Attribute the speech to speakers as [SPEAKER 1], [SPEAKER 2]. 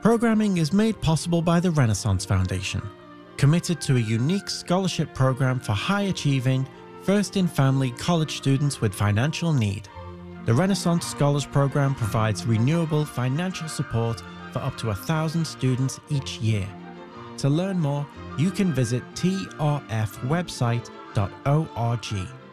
[SPEAKER 1] Programming is made possible by the Renaissance Foundation, committed to a unique scholarship program for high-achieving, first-in-family college students with financial need. The Renaissance Scholars Program provides renewable financial support for up to 1,000 students each year. To learn more, you can visit trfwebsite.org.